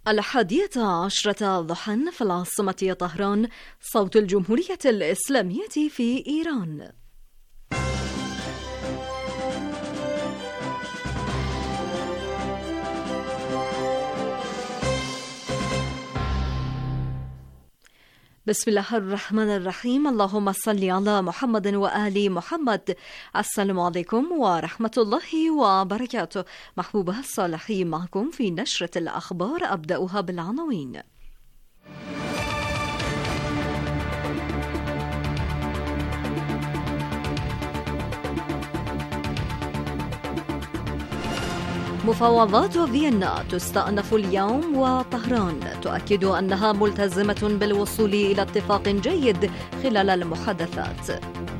11 ضحى في العاصمة طهران. صوت الجمهورية الإسلامية في إيران. بسم الله الرحمن الرحيم. اللهم صل على محمد وآل محمد. السلام عليكم ورحمة الله وبركاته. محبوبة الصالحين معكم في نشرة الأخبار، أبدأها بالعناوين. مفاوضات فيينا تستأنف اليوم، وطهران تؤكد أنها ملتزمة بالوصول إلى اتفاق جيد خلال المحادثات.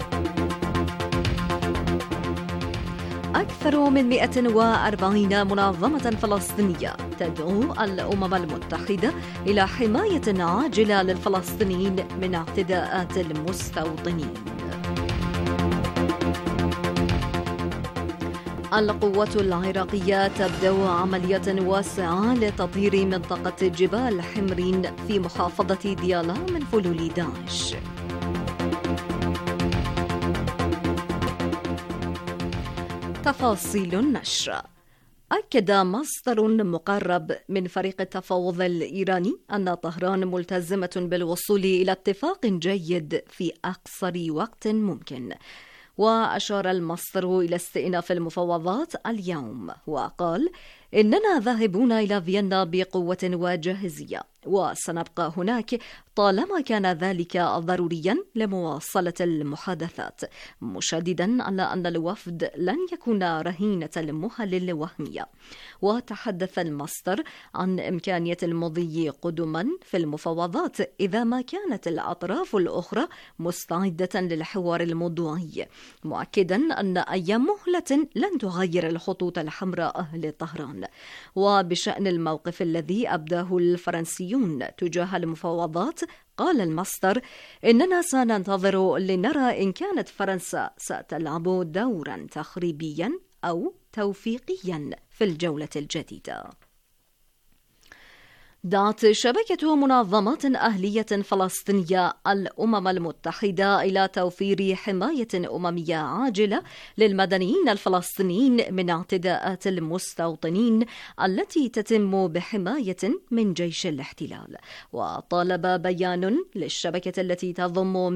أكثر من 140 منظمة فلسطينية تدعو الأمم المتحدة إلى حماية عاجلة للفلسطينيين من اعتداءات المستوطنين. القوات العراقية تبدأ عملية واسعة لتطهير منطقة جبال حمرين في محافظة ديالا من فلول داعش. تفاصيل النشر. أكد مصدر مقرب من فريق التفاوض الإيراني أن طهران ملتزمة بالوصول إلى اتفاق جيد في أقصر وقت ممكن. وأشار المصدر إلى استئناف المفاوضات اليوم، وقال: إننا ذاهبون إلى فيينا بقوة وجاهزية، وسنبقى هناك طالما كان ذلك ضروريا لمواصلة المحادثات، مشددا على أن الوفد لن يكون رهينة المهل الوهمية. وتحدث المصدر عن إمكانية المضي قدما في المفاوضات إذا ما كانت الأطراف الأخرى مستعدة للحوار الموضوعي، مؤكدا أن أي مهلة لن تغير الخطوط الحمراء لطهران. وبشأن الموقف الذي أبداه الفرنسيون تجاه المفاوضات، قال المصدر: إننا سننتظر لنرى إن كانت فرنسا ستلعب دورا تخريبيا أو توفيقيا في الجولة الجديدة. دعت شبكة منظمات أهلية فلسطينية الأمم المتحدة إلى توفير حماية أممية عاجلة للمدنيين الفلسطينيين من اعتداءات المستوطنين التي تتم بحماية من جيش الاحتلال. وطالب بيان للشبكة التي تضم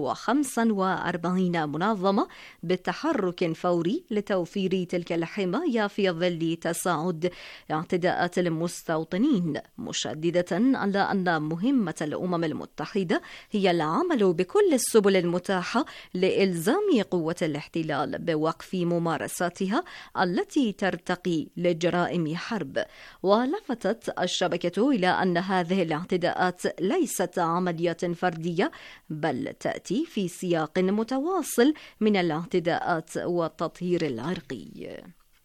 145 منظمة بالتحرك فوري لتوفير تلك الحماية في ظل تصاعد اعتداءات المستوطنين، مشددة على أن مهمة الأمم المتحدة هي العمل بكل السبل المتاحة لإلزام قوة الاحتلال بوقف ممارساتها التي ترتقي لجرائم حرب. ولفتت الشبكة إلى أن هذه الاعتداءات ليست عمليات فردية، بل تأتي في سياق متواصل من الاعتداءات والتطهير العرقي.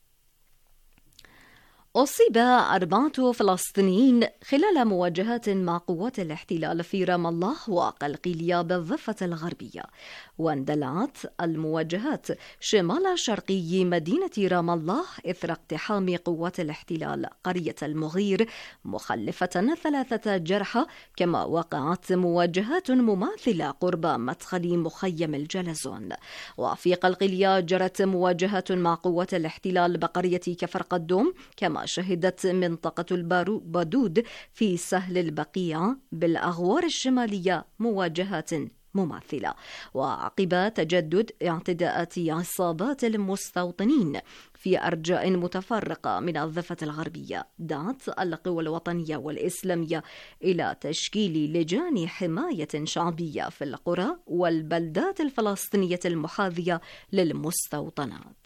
أصيب 4 فلسطينيين خلال مواجهات مع قوات الاحتلال في رام الله وقلقيلية بالضفة الغربية. واندلعت المواجهات شمال شرقي مدينة رام الله إثر اقتحام قوات الاحتلال قرية المغير، مخلفة 3 جرحى، كما وقعت مواجهات مماثلة قرب مدخل مخيم الجلزون. وفي قلقيلية جرت مواجهات مع قوات الاحتلال بقرية كفر قدوم، كما شهدت منطقة البادود في سهل البقيع بالأغوار الشمالية مواجهات مماثلة. وعقب تجدد اعتداءات عصابات المستوطنين في أرجاء متفرقة من الضفة الغربية، دعت القوى الوطنية والإسلامية إلى تشكيل لجان حماية شعبية في القرى والبلدات الفلسطينية المحاذية للمستوطنات.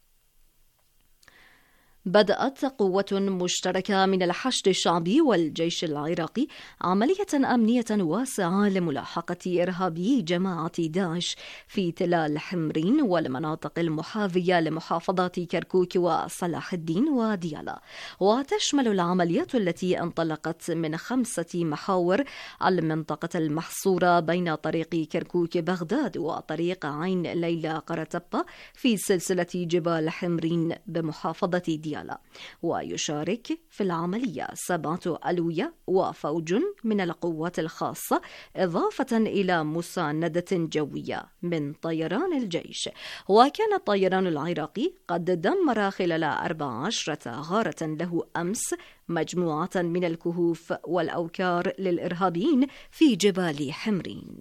بدأت قوة مشتركة من الحشد الشعبي والجيش العراقي عملية أمنية واسعة لملاحقة إرهابي جماعة داعش في تلال حمرين والمناطق المحاذية لمحافظات كركوك وصلاح الدين وديالا. وتشمل العمليات التي انطلقت من 5 محاور: المنطقة المحصورة بين طريق كركوك بغداد وطريق عين ليلى قرطبة في سلسلة جبال حمرين بمحافظة ديالا، ديالا. ويشارك في العملية 7 ألوية وفوج من القوات الخاصة، إضافة إلى مساندة جوية من طيران الجيش. وكان الطيران العراقي قد دمر خلال 14 غارة له أمس مجموعة من الكهوف والأوكار للإرهابيين في جبال حمرين.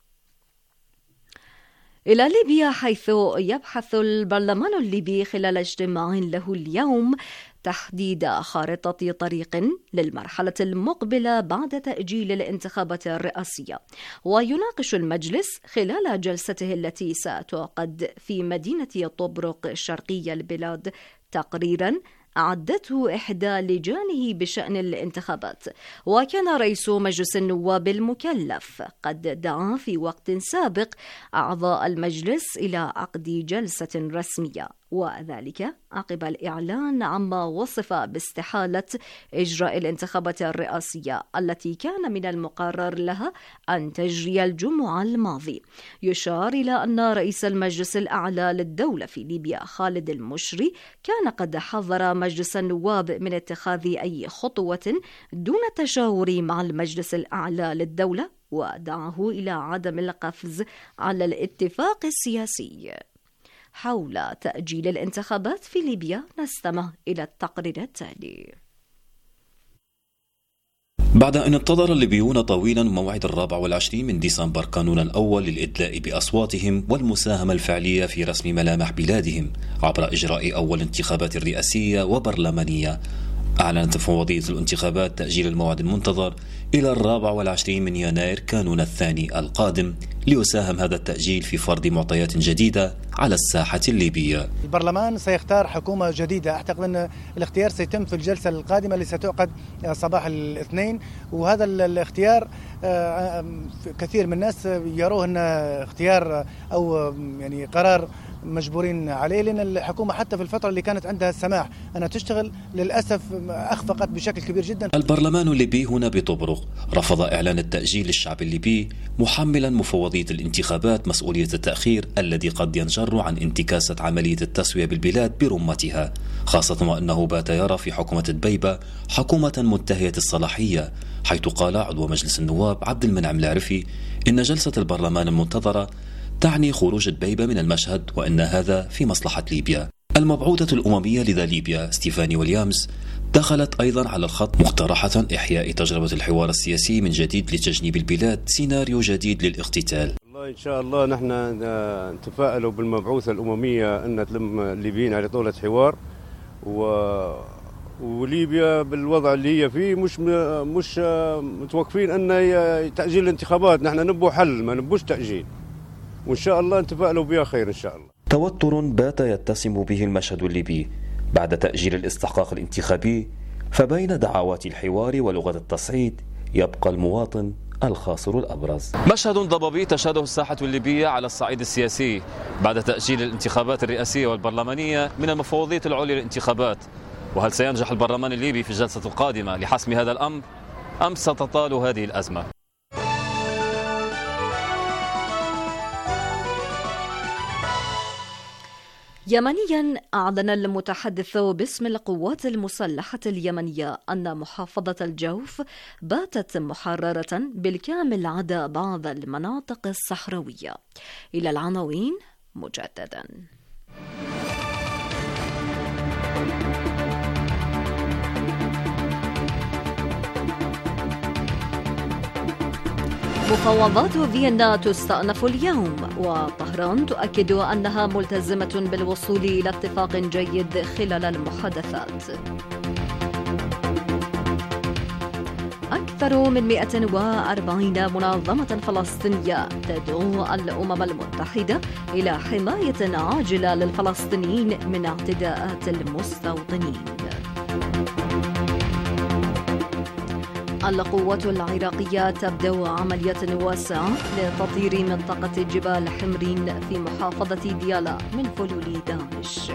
إلى ليبيا، حيث يبحث البرلمان الليبي خلال اجتماع له اليوم تحديد خارطة طريق للمرحلة المقبلة بعد تأجيل الانتخابات الرئاسية. ويناقش المجلس خلال جلسته التي ستعقد في مدينة طبرق الشرقية البلاد تقريراً أعدته إحدى لجانه بشأن الانتخابات. وكان رئيس مجلس النواب المكلف قد دعا في وقت سابق أعضاء المجلس إلى عقد جلسة رسمية، وذلك عقب الإعلان عما وصف باستحالة إجراء الانتخابات الرئاسية التي كان من المقرر لها أن تجري الجمعة الماضي. يشار إلى أن رئيس المجلس الأعلى للدولة في ليبيا خالد المشري كان قد حذر مجلس النواب من اتخاذ أي خطوة دون التشاور مع المجلس الأعلى للدولة، ودعاه إلى عدم القفز على الاتفاق السياسي. حول تأجيل الانتخابات في ليبيا نستمع إلى التقرير التالي. بعد أن انتظر الليبيون طويلا موعد 24 من ديسمبر كانون الأول للإدلاء بأصواتهم والمساهمة الفعلية في رسم ملامح بلادهم عبر إجراء أول انتخابات رئاسية وبرلمانية، أعلنت مفوضية الانتخابات تأجيل الموعد المنتظر إلى 24 من يناير كانون الثاني القادم، ليساهم هذا التأجيل في فرض معطيات جديدة على الساحة الليبية. البرلمان سيختار حكومة جديدة، أعتقد أن الاختيار سيتم في الجلسة القادمة اللي ستعقد صباح الاثنين، وهذا الاختيار كثير من الناس يروه أنه اختيار أو يعني قرار مجبورين عليه، لأن الحكومة حتى في الفترة اللي كانت عندها السماح أنها تشتغل للأسف أخفقت بشكل كبير جدا. البرلمان الليبي هنا بطبرق رفض إعلان التأجيل للشعب الليبي، محملا مفوضية الانتخابات مسؤولية التأخير الذي قد ينجر عن انتكاسة عملية التسوية بالبلاد برمتها، خاصة وأنه بات يرى في حكومة دبيبة حكومة منتهية الصلاحية، حيث قال عضو مجلس النواب عبد المنعم العرفي إن جلسة البرلمان المنتظرة تعني خروج دبيبة من المشهد، وأن هذا في مصلحة ليبيا. المبعوثة الأممية لدى ليبيا ستيفاني ويليامز دخلت أيضا على الخط، مقترحة إحياء تجربة الحوار السياسي من جديد لتجنيب البلاد سيناريو جديد للاقتتال. والله إن شاء الله نحن نتفائل بالمبعوثة الأممية أن تلم الليبيين على طاولة حوار، وليبيا بالوضع اللي هي فيه مش متوقفين أن تأجيل الانتخابات، نحن نبو حل ما نبوش تأجيل، وإن شاء الله نتفائلوا بها خير إن شاء الله. توتر بات يتسم به المشهد الليبي بعد تأجيل الاستحقاق الانتخابي، فبين دعوات الحوار ولغة التصعيد يبقى المواطن الخاسر الأبرز. مشهد ضبابي تشهده الساحة الليبية على الصعيد السياسي بعد تأجيل الانتخابات الرئاسية والبرلمانية من المفوضية العليا للانتخابات. وهل سينجح البرلمان الليبي في الجلسة القادمة لحسم هذا الأمر أم ستطال هذه الأزمة؟ يمنيا، أعلن المتحدث باسم القوات المسلحة اليمنية أن محافظة الجوف باتت محررة بالكامل عدا بعض المناطق الصحراوية. إلى العناوين مجددا. مفاوضات فيينا تستأنف اليوم، وطهران تؤكد أنها ملتزمة بالوصول إلى اتفاق جيد خلال المحادثات. أكثر من 140 منظمة فلسطينية تدعو الأمم المتحدة إلى حماية عاجلة للفلسطينيين من اعتداءات المستوطنين. القوات العراقية تبدأ عملية واسعة لتطهير منطقة جبال حمرين في محافظة ديالا من فلول داعش.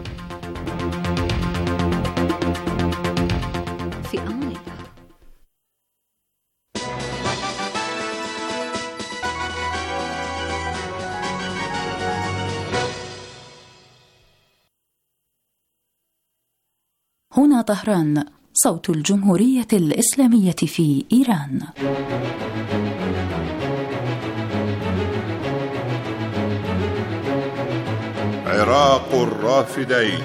في أمان الله. هنا طهران، صوت الجمهورية الإسلامية في إيران. عراق الرافدين.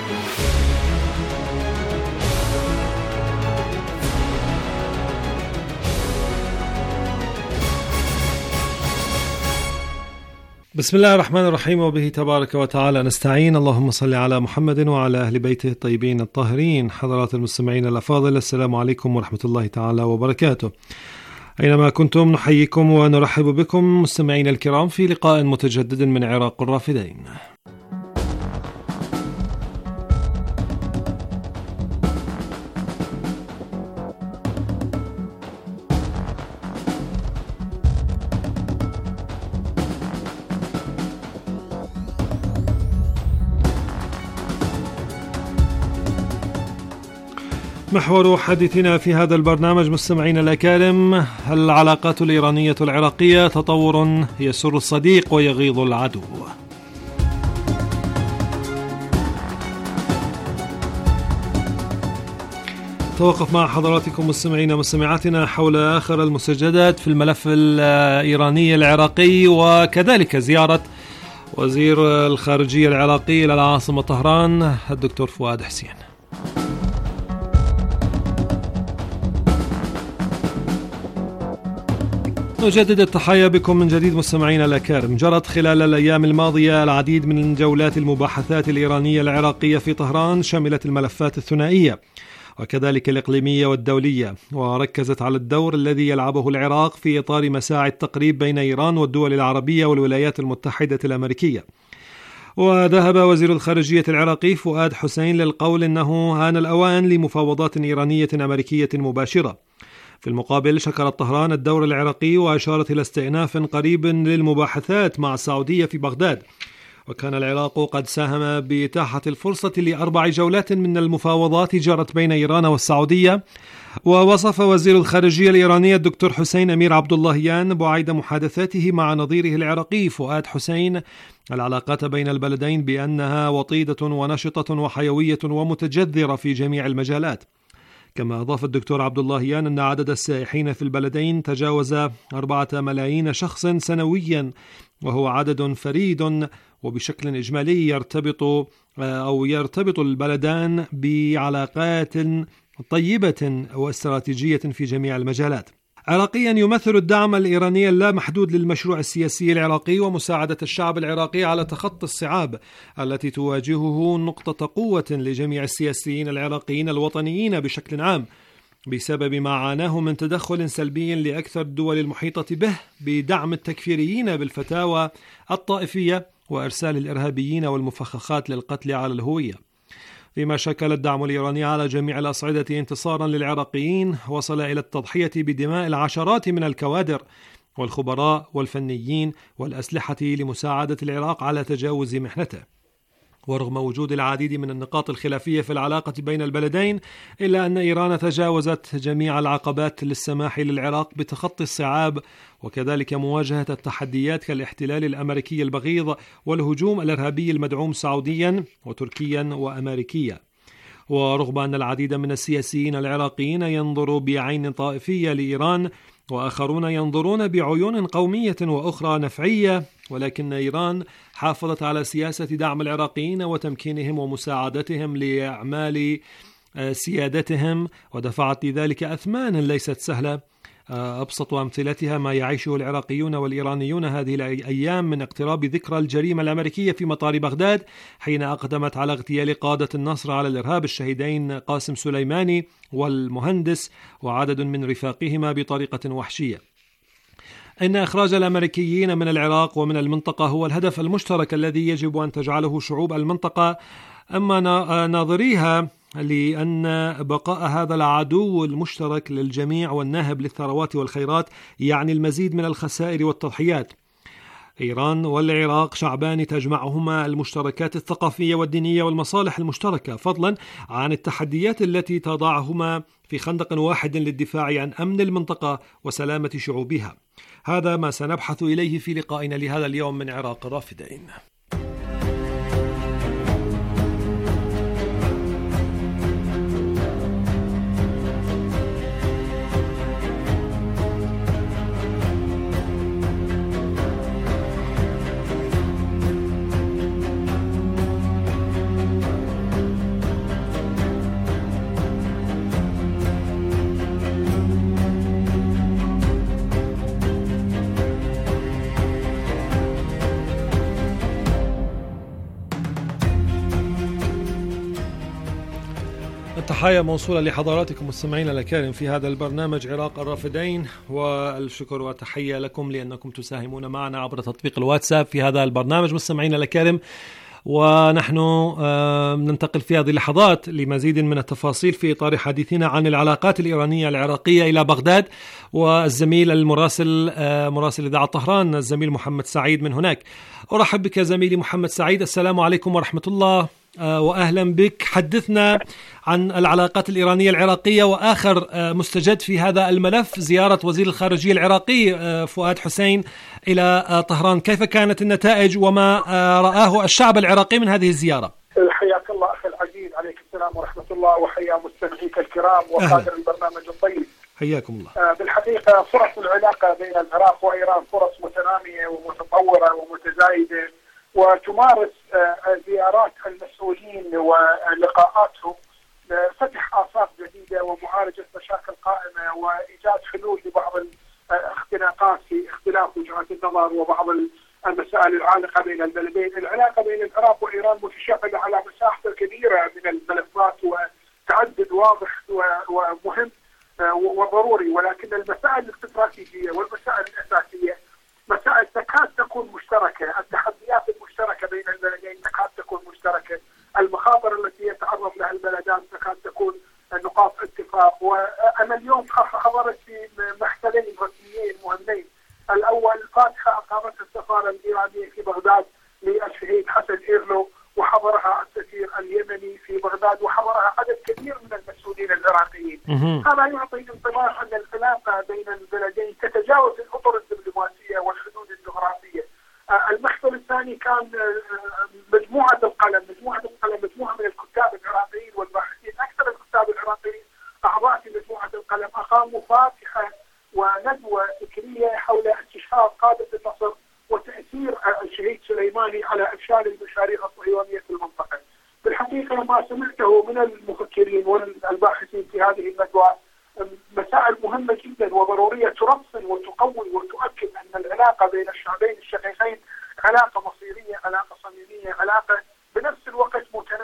بسم الله الرحمن الرحيم، وبه تبارك وتعالى نستعين. اللهم صل على محمد وعلى أهل بيته الطيبين الطاهرين. حضرات المستمعين الأفاضل، السلام عليكم ورحمة الله تعالى وبركاته. أينما كنتم نحييكم ونرحب بكم مستمعين الكرام في لقاء متجدد من عراق الرافدين. محور حديثنا في هذا البرنامج مستمعين الأكارم: العلاقات الإيرانية العراقية، تطور يسر الصديق ويغيظ العدو. توقف مع حضراتكم مستمعين ومستمعاتنا حول آخر المستجدات في الملف الإيراني العراقي، وكذلك زيارة وزير الخارجية العراقي إلى العاصمة طهران الدكتور فؤاد حسين. نجدد التحية بكم من جديد مستمعينا الأكارم. جرت خلال الأيام الماضية العديد من جولات المباحثات الإيرانية العراقية في طهران، شملت الملفات الثنائية وكذلك الإقليمية والدولية، وركزت على الدور الذي يلعبه العراق في إطار مساعي التقريب بين إيران والدول العربية والولايات المتحدة الأمريكية. وذهب وزير الخارجية العراقي فؤاد حسين للقول إنه آن الأوان لمفاوضات إيرانية أمريكية مباشرة. في المقابل شكرت طهران الدور العراقي وأشارت إلى استئناف قريب للمباحثات مع السعودية في بغداد، وكان العراق قد ساهم بإتاحة الفرصة ل4 جولات من المفاوضات جرت بين إيران والسعودية. ووصف وزير الخارجية الإيراني الدكتور حسين أمير عبد اللهيان بعيد محادثاته مع نظيره العراقي فؤاد حسين العلاقات بين البلدين بأنها وطيدة ونشطة وحيوية ومتجذرة في جميع المجالات. كما أضاف الدكتور عبد اللهيان أن عدد السائحين في البلدين تجاوز 4 ملايين شخص سنويا، وهو عدد فريد، وبشكل إجمالي يرتبط البلدان بعلاقات طيبة واستراتيجية في جميع المجالات. عراقيا، يمثل الدعم الإيراني اللامحدود للمشروع السياسي العراقي ومساعدة الشعب العراقي على تخطي الصعاب التي تواجهه نقطة قوة لجميع السياسيين العراقيين الوطنيين بشكل عام، بسبب ما عاناه من تدخل سلبي لأكثر الدول المحيطة به بدعم التكفيريين بالفتاوى الطائفية وإرسال الإرهابيين والمفخخات للقتل على الهوية. فيما شكل الدعم الإيراني على جميع الأصعدة انتصارا للعراقيين وصل إلى التضحية بدماء العشرات من الكوادر والخبراء والفنيين والأسلحة لمساعدة العراق على تجاوز محنته. ورغم وجود العديد من النقاط الخلافية في العلاقة بين البلدين، إلا أن إيران تجاوزت جميع العقبات للسماح للعراق بتخطي الصعاب وكذلك مواجهة التحديات كالاحتلال الأمريكي البغيض والهجوم الإرهابي المدعوم سعوديا وتركيا وأمريكيا. ورغم أن العديد من السياسيين العراقيين ينظروا بعين طائفية لإيران، وآخرون ينظرون بعيون قومية وأخرى نفعية، ولكن إيران حافظت على سياسة دعم العراقيين وتمكينهم ومساعدتهم لأعمال سيادتهم، ودفعت لذلك أثمانا ليست سهلة. أبسط أمثلتها ما يعيشه العراقيون والإيرانيون هذه الأيام من اقتراب ذكرى الجريمة الأمريكية في مطار بغداد، حين أقدمت على اغتيال قادة النصر على الإرهاب الشهيدين قاسم سليماني والمهندس وعدد من رفاقهما بطريقة وحشية. إن إخراج الأمريكيين من العراق ومن المنطقة هو الهدف المشترك الذي يجب أن تجعله شعوب المنطقة أما ناظريها، لأن بقاء هذا العدو المشترك للجميع والناهب للثروات والخيرات يعني المزيد من الخسائر والتضحيات. إيران والعراق شعبان تجمعهما المشتركات الثقافية والدينية والمصالح المشتركة، فضلا عن التحديات التي تضعهما في خندق واحد للدفاع عن أمن المنطقة وسلامة شعوبها. هذا ما سنبحث إليه في لقائنا لهذا اليوم من عراق الرافدين. التحايا موصولة لحضراتكم مستمعينا الكرام في هذا البرنامج عراق الرافدين، والشكر والتحية لكم لأنكم تساهمون معنا عبر تطبيق الواتساب في هذا البرنامج مستمعينا الكرام. ونحن ننتقل في هذه اللحظات لمزيد من التفاصيل في إطار حديثنا عن العلاقات الإيرانية العراقية إلى بغداد، والزميل مراسل إذاعة طهران الزميل محمد سعيد من هناك. أرحب بك زميلي محمد سعيد، السلام عليكم ورحمة الله وأهلا بك. حدثنا عن العلاقات الإيرانية العراقية وآخر مستجد في هذا الملف، زيارة وزير الخارجية العراقي فؤاد حسين إلى طهران. كيف كانت النتائج وما رآه الشعب العراقي من هذه الزيارة؟ حياك الله أخي العزيز، عليك السلام ورحمة الله، وحيا مستمعيك الكرام وقادر البرنامج الطيب. حياكم الله. بالحقيقة فرص العلاقة بين العراق وإيران فرص متنامية ومتطورة ومتزايدة، وتمارس زيارات المسؤولين ولقاءاتهم فتح آفاق جديدة ومعالجة مشاكل قائمة وإيجاد حلول لبعض الاختناقات في اختلاف وجهات النظر وبعض المسائل العالقة بين البلدين. العلاقة بين العراق وإيران متشعبة على مساحة كبيرة من الملفات وتعدد واضح ومهم وضروري، ولكن المسائل الاستراتيجية والمسائل الأساسية مسائل تكاد تكون مشتركة. التحديات المشتركة بين البلدين تكاد تكون مشتركة، المخاطر التي يتعرض لها البلدان تكاد تكون نقاط اتفاق. وأنا اليوم حضرت في محفلين رسميين مهمين. الأول فاتحة أقامتها السفارة الإيرانية في بغداد للشهيد حسن إيرلو، وحضرها السفير اليمني في بغداد، وحضرها عدد كبير من المسؤولين العراقيين. هذا يعطي انطباع أن العلاقة بين البلدين تتجاوز الأطر الدبلوماسية والحدود الجغرافية. المحفل الثاني كان مجموعة القلم، مجموعة من الكتاب العراقيين والباحثين، أكثر الكتاب العراقيين أعضاء في مجموعة القلم، أقاموا فاتحة وندوة فكرية حول استشهاد قادة النصر وتأثير الشهيد سليماني على إفشال المشاريع الصهيونية في المنطقة. بالحقيقة ما سمعته من المفكرين والباحثين في هذه الندوات مسائل مهمة جدا وضرورية ترسل وتقوي وتؤكد أن العلاقة بين الشعبين الشقيقين علاقة مصيرية، علاقة صميمية، علاقة بنفس الوقت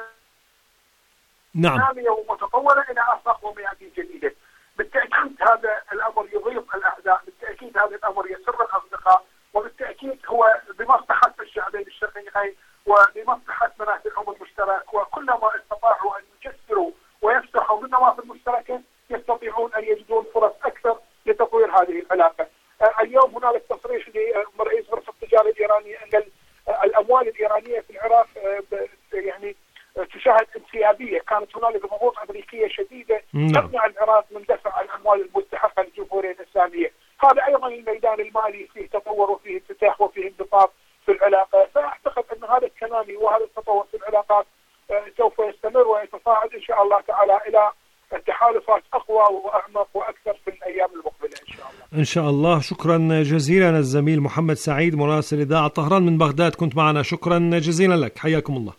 متنامية ومتطورة إلى آفاق وميادين جديدة. بالتأكيد هذا الأمر يضيق الأعداء، بالتأكيد هذا الأمر يسر الأصدقاء، وبالتأكيد هو بمصلحة الشعبين الشقيقين وبمصلحة منافعهم المشترك. وكلما استطاعوا أن يجسروا ويفتحوا من نوافذ مشتركة يستطيعون أن يجدون فرص أكثر لتطوير هذه العلاقة. اليوم هنالك تصريح لرئيس غرفة التجارة الإيرانية أن الأموال الإيرانية في العراق يعني تشاهد انسيابية. كانت هنالك ضغوط أمريكية شديدة تمنع العراق من دفع الأموال المستحقة للجمهورية الإسلامية. هذا أيضا الميدان المالي فيه تطور وفيه انفتاح وفيه انبساط في العلاقة. فأعتقد أن هذا التنامي وهذا التطور في العلاقات سوف يستمر ويتصاعد إن شاء الله تعالى إلى التحالفات أقوى وأعمق وأكثر في الأيام المقبلة إن شاء الله. إن شاء الله. شكرا جزيلا الزميل محمد سعيد مراسل إذاعة طهران من بغداد، كنت معنا. شكرا جزيلا لك، حياكم الله.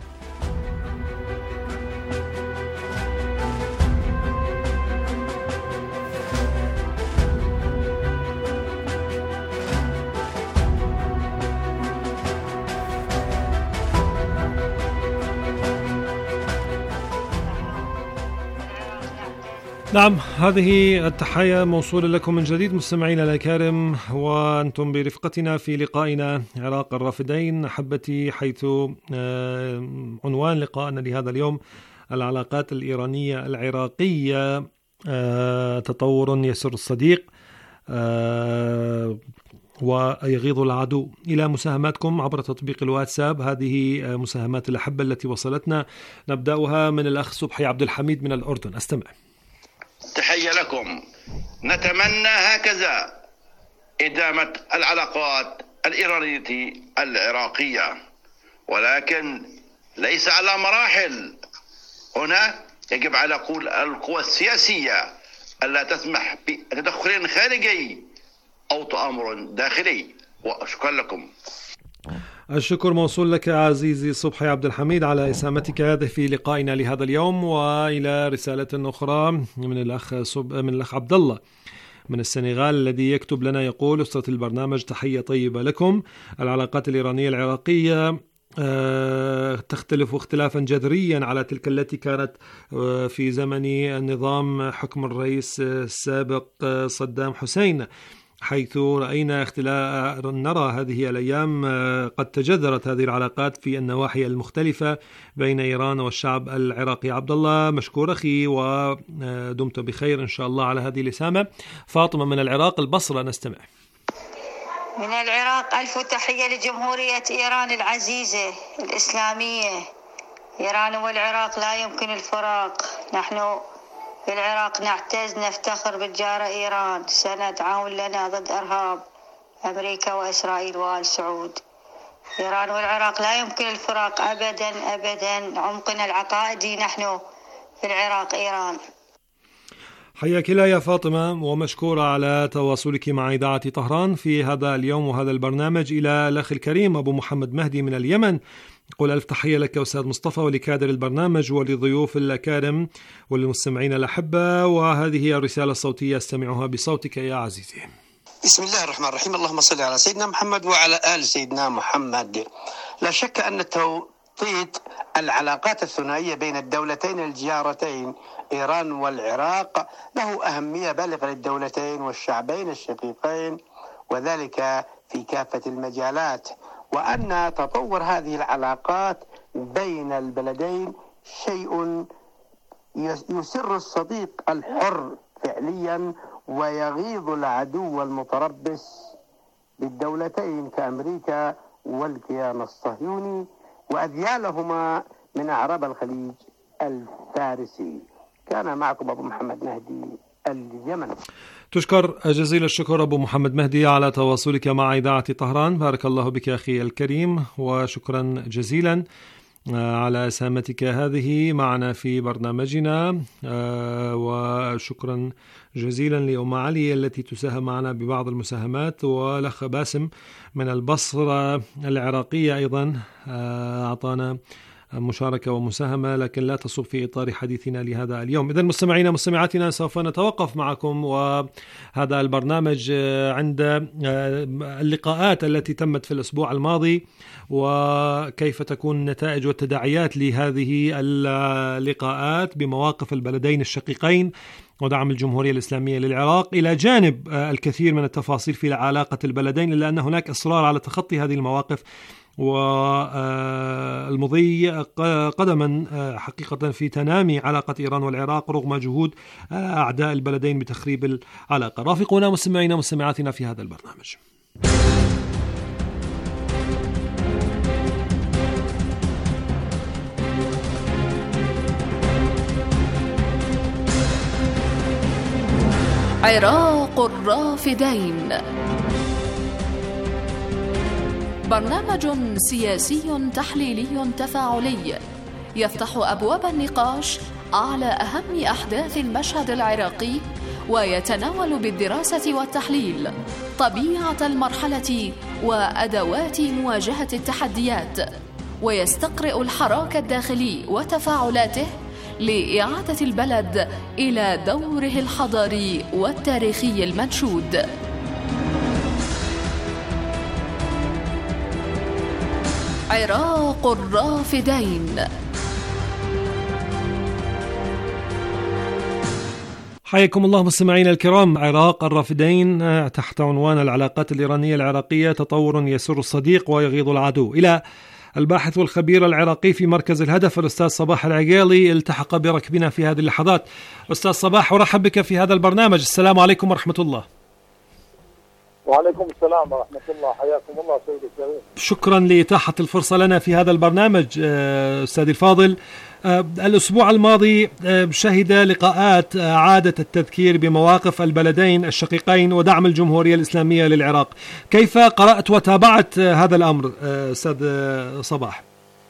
نعم، هذه التحية موصولة لكم من جديد مستمعينا الكرام، وأنتم برفقتنا في لقائنا عراق الرافدين أحبتي، حيث عنوان لقائنا لهذا اليوم العلاقات الإيرانية العراقية تطور يسر الصديق ويغيظ العدو. إلى مساهماتكم عبر تطبيق الواتساب، هذه مساهمات الأحبة التي وصلتنا، نبدأها من الأخ صبحي عبد الحميد من الأردن. أستمع. تحية لكم. نتمنى هكذا إدامة العلاقات الإيرانية العراقية، ولكن ليس على مراحل. هنا يجب على القوى السياسية ألا تسمح بتدخل خارجي أو تآمر داخلي. وشكرا لكم. الشكر موصول لك عزيزي صبحي عبد الحميد على إسهامتك هذه في لقائنا لهذا اليوم. وإلى رسالة أخرى من الأخ عبد الله من السنغال الذي يكتب لنا، يقول: أسرة البرنامج، تحية طيبة لكم. العلاقات الإيرانية العراقية تختلف اختلافا جذريا على تلك التي كانت في زمن النظام حكم الرئيس السابق صدام حسين، حيث رأينا نرى هذه الأيام قد تجذرت هذه العلاقات في النواحي المختلفة بين إيران والشعب العراقي. عبد الله، مشكور أخي ودمت بخير إن شاء الله على هذه الإسهامة. فاطمة من العراق، البصرة، نستمع. من العراق ألف تحية لجمهورية إيران العزيزة الإسلامية. إيران والعراق لا يمكن الفراق. نحن في العراق نعتز نفتخر بالجارة إيران، سند عون لنا ضد إرهاب أمريكا وإسرائيل وآل سعود. إيران والعراق لا يمكن الفراق أبدا أبدا. عمقنا العقائدي نحن في العراق إيران. حياك الله يا فاطمة، ومشكورة على تواصلك مع إذاعة طهران في هذا اليوم وهذا البرنامج. إلى الأخ الكريم أبو محمد مهدي من اليمن، قل ألف تحية لك أستاذ مصطفى ولكادر البرنامج ولضيوف الأكارم وللمستمعين الأحبة، وهذه هي الرسالة الصوتية استمعها بصوتك يا عزيزي. بسم الله الرحمن الرحيم. اللهم صل على سيدنا محمد وعلى آل سيدنا محمد. لا شك أن توطيد العلاقات الثنائية بين الدولتين الجارتين إيران والعراق له أهمية بالغة للدولتين والشعبين الشقيقين، وذلك في كافة المجالات، وأن تطور هذه العلاقات بين البلدين شيء يسر الصديق الحر فعليا ويغيظ العدو المتربص بالدولتين كأمريكا والكيان الصهيوني وأذيالهما من أعراب الخليج الفارسي. كان معكم أبو محمد مهدي اليمن. تشكر جزيل الشكر أبو محمد مهدي على تواصلك مع إذاعة طهران. بارك الله بك أخي الكريم، وشكرا جزيلا على إسهامتك هذه معنا في برنامجنا، وشكرا جزيلا لأم علي التي تساهم معنا ببعض المساهمات، والأخ باسم من البصرة العراقية أيضا أعطانا مشاركة ومساهمة، لكن لا تصب في إطار حديثنا لهذا اليوم. إذن مستمعينا مستمعاتنا، سوف نتوقف معكم وهذا البرنامج عند اللقاءات التي تمت في الأسبوع الماضي، وكيف تكون النتائج والتداعيات لهذه اللقاءات بمواقف البلدين الشقيقين ودعم الجمهورية الإسلامية للعراق، إلى جانب الكثير من التفاصيل في علاقة البلدين، إلا أن هناك إصرار على تخطي هذه المواقف والمضي قدما حقيقة في تنامي علاقة إيران والعراق رغم جهود أعداء البلدين بتخريب العلاقة. رافقونا مستمعينا مستمعاتنا في هذا البرنامج. عراق الرافدين، برنامج سياسي تحليلي تفاعلي يفتح أبواب النقاش على أهم أحداث المشهد العراقي، ويتناول بالدراسة والتحليل طبيعة المرحلة وأدوات مواجهة التحديات، ويستقرئ الحراك الداخلي وتفاعلاته لإعادة البلد إلى دوره الحضاري والتاريخي المنشود. عراق الرافدين. حياكم الله مستمعينا الكرام. عراق الرافدين تحت عنوان العلاقات الإيرانية العراقية، تطور يسر الصديق ويغيظ العدو. إلى الباحث والخبير العراقي في مركز الهدف الأستاذ صباح العقيلي التحق بركبنا في هذه اللحظات. أستاذ صباح، أرحب بك في هذا البرنامج. السلام عليكم ورحمة الله. وعليكم السلام ورحمة الله، حياكم الله سيدي الكريم. شكرا لإتاحة الفرصة لنا في هذا البرنامج. أستاذي الفاضل، الأسبوع الماضي شهد لقاءات عادت التذكير بمواقف البلدين الشقيقين ودعم الجمهورية الإسلامية للعراق. كيف قرأت وتابعت هذا الأمر أستاذ صباح؟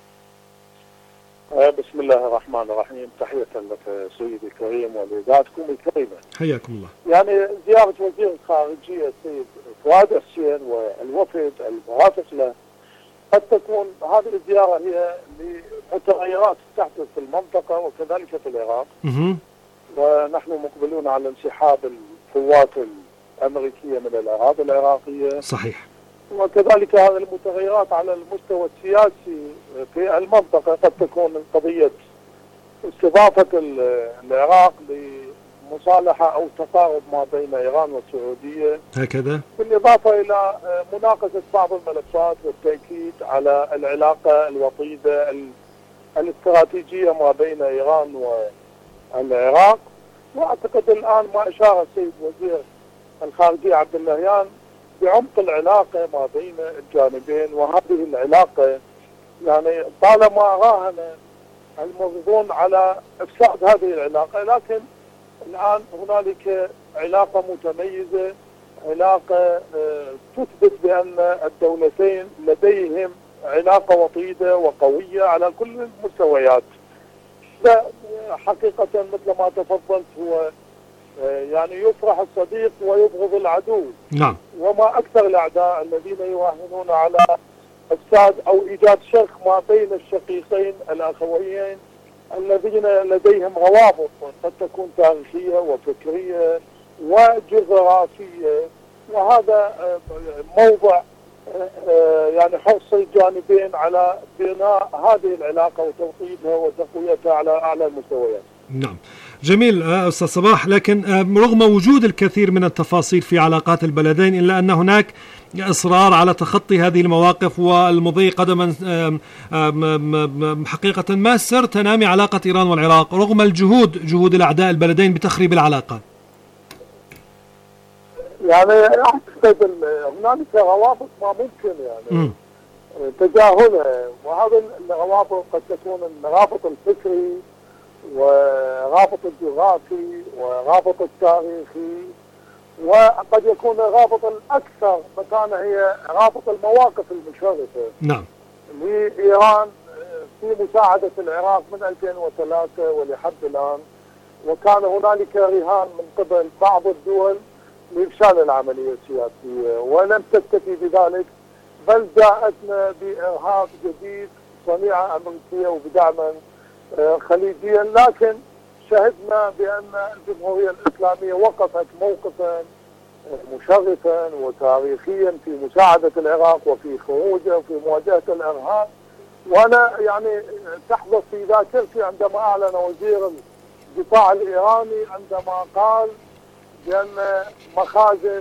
بسم الله الرحمن الرحيم. تحية لك سيدي الكريم ولإذاعتكم الكريمة. حياكم الله. يعني زيارة وزير الخارجية السيد فؤاد الحسين والوفد المرافق له قد تكون هذه الزيارة هي لمتغيرات تحدث في المنطقة وكذلك في العراق. ونحن مقبلون على انسحاب القوات الأمريكية من الأراضي العراقية. صحيح. وكذلك هذه المتغيرات على المستوى السياسي في المنطقة قد تكون من قضية استضافة العراق لمصالحة أو تقارب ما بين إيران والسعودية هكذا، بالإضافة إلى مناقشة بعض الملفات والتأكيد على العلاقة الوطيدة الاستراتيجية ما بين إيران والعراق. وأعتقد الآن ما أشار السيد وزير الخارجية عبد اللهيان بعمق العلاقة ما بين الجانبين، وهذه العلاقة يعني طالما راهن المنظون على إفساد هذه العلاقة، لكن الآن هنالك علاقة متميزة، علاقة تثبت بأن الدولتين لديهم علاقة وطيدة وقوية على كل المستويات. حقيقة مثل ما تفضلت هو يعني يفرح الصديق ويبغض العدو. نعم. وما أكثر الأعداء الذين يراهنون على إفساد أو إيجاد شرخ ما بين الشقيقين الأخويين الذين لديهم روابط قد تكون تاريخية وفكرية وجغرافية، وهذا موضع يعني حرص الجانبين على بناء هذه العلاقة وتوطيدها وتقويتها على أعلى المستويات. نعم، جميل أستاذ صباح. لكن رغم وجود الكثير من التفاصيل في علاقات البلدين إلا أن هناك إصرار على تخطي هذه المواقف والمضي قدما حقيقة ما سر تنامي علاقة إيران والعراق رغم جهود الأعداء البلدين بتخريب العلاقة. يعني أعتقد هنالك روابط ما ممكن يعني تجاهلها، وهذه الروابط قد تكون الرابط الفكري ورابط الجغرافي ورابط التاريخي، وقد يكون الرابط الأكثر مكانه هي رابط المواقف المشرفة. نعم. لإيران في مساعدة العراق من 2003 ولحد الآن، وكان هنالك رهان من قبل بعض الدول لإفشال العملية السياسية، ولم تكتفي بذلك بل جاءتنا بإرهاب جديد صنيعة أمريكية وبدعما خليجيا. لكن شهدنا بأن الجمهورية الإسلامية وقفت موقفا مشرفا وتاريخيا في مساعدة العراق وفي خروجه وفي مواجهة الإرهاب. وأنا يعني تحدث في ذاكرتي عندما أعلن وزير الدفاع الإيراني عندما قال بأن مخازن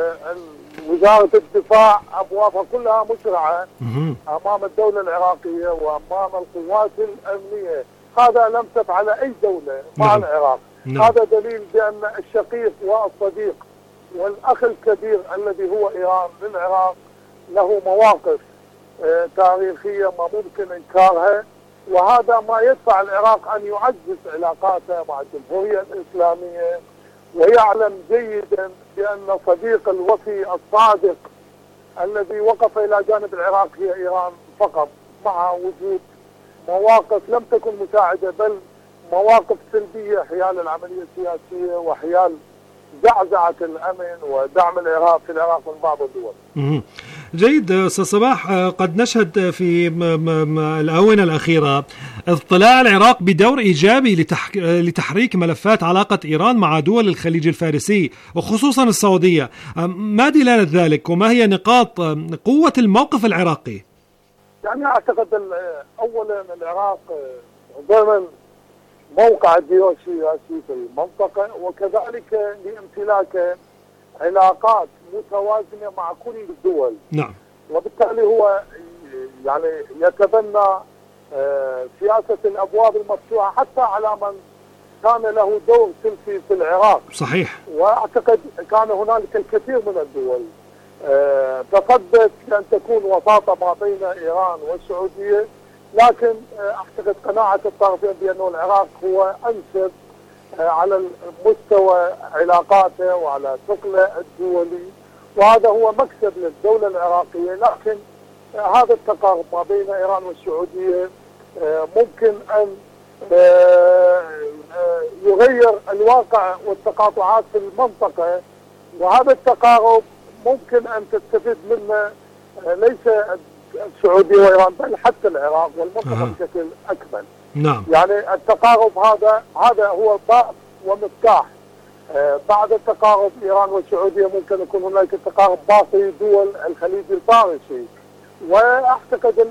وزارة الدفاع أبوابها كلها مشرعة أمام الدولة العراقية وأمام القوات الأمنية. هذا لم تفعل أي دولة مع العراق. هذا دليل بأن الشقيق والصديق والأخ الكبير الذي هو إيران للعراق له مواقف تاريخية ما ممكن إنكارها، وهذا ما يدفع العراق أن يعزز علاقاته مع الجمهورية الإسلامية، ويعلم جيدا بأن صديق الوفي الصادق الذي وقف إلى جانب العراق هي إيران فقط، مع وجود مواقف لم تكن مساعدة بل مواقف سلبية حيال العملية السياسية وحيال زعزعة الأمن ودعم الإرهاب في العراق من بعض الدول. جيد أستاذ صباح. قد نشهد في الآونة الأخيرة اطلاع العراق بدور إيجابي لتحريك ملفات علاقة إيران مع دول الخليج الفارسي وخصوصا السعودية. ما دلالة ذلك وما هي نقاط قوة الموقف العراقي؟ يعني أعتقد أولا العراق ضمن موقع جيوسياسي في المنطقة، وكذلك لامتلاكه علاقات متوازنة مع كل الدول. نعم. وبالتالي هو يعني يتبنى سياسة الأبواب المفتوحة حتى على من كان له دور سلفي في العراق. صحيح. وأعتقد كان هنالك الكثير من الدول تصدت لأن تكون وساطة ما بين إيران والسعودية، لكن أعتقد قناعة الطرفين بأنه العراق هو أنسب على المستوى علاقاته وعلى ثقله الدولي، وهذا هو مكسب للدولة العراقية. لكن هذا التقارب ما بين إيران والسعودية ممكن أن يغير الواقع والتقاطعات في المنطقة، وهذا التقارب ممكن أن تستفيد منه ليس السعودية وإيران بل حتى العراق والمنطقة بشكل أكمل. نعم. يعني التقارب هذا هو باب ومفتاح بعد التقارب إيران والسعودية ممكن يكون هناك تقارب باقي دول الخليج الفارسي. وأعتقد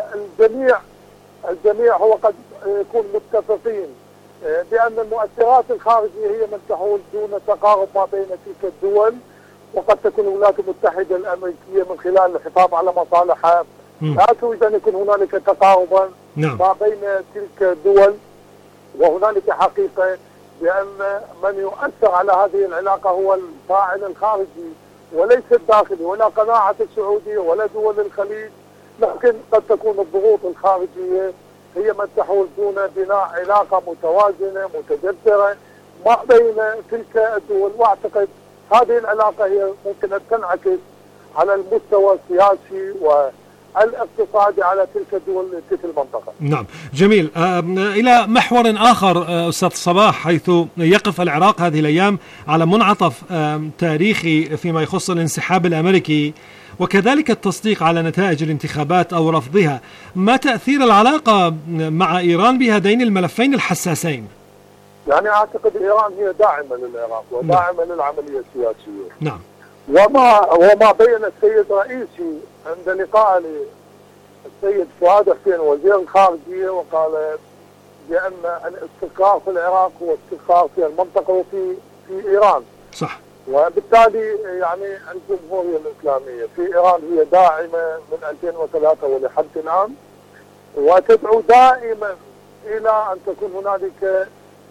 الجميع هو قد يكون متفقين بأن المؤثرات الخارجية هي من تحول دون تقارب ما بين تلك الدول، وقد تكون الولايات المتحدة الأمريكية من خلال الحفاظ على مصالحها لا تريد أن يكون هنالك تقاربا ما بين تلك الدول. وهنالك حقيقة بأن من يؤثر على هذه العلاقة هو الفاعل الخارجي وليس الداخلي، ولا قناعة السعودية ولا دول الخليج، لكن قد تكون الضغوط الخارجية هي من تحول دون بناء علاقة متوازنة متجذرة ما بين تلك الدول. واعتقد هذه العلاقة هي ممكن أن تنعكس على المستوى السياسي والاقتصادي على تلك الدول تلك المنطقة. نعم، جميل. إلى محور آخر أستاذ صباح، حيث يقف العراق هذه الأيام على منعطف تاريخي فيما يخص الانسحاب الأمريكي وكذلك التصديق على نتائج الانتخابات أو رفضها. ما تأثير العلاقة مع إيران بهذين الملفين الحساسين؟ يعني أعتقد إيران هي داعمة للعراق وداعمة للعملية السياسية. نعم. وما بين السيد رئيسي عند لقاء السيد فؤاد حسين وزير الخارجية وقال بأن الاستقرار في العراق هو استقرار في المنطقة وفي إيران. صح. وبالتالي يعني الجمهورية الإسلامية في إيران هي داعمة من 2003 ولحد الآن، وتدعو دائما إلى أن تكون هنالك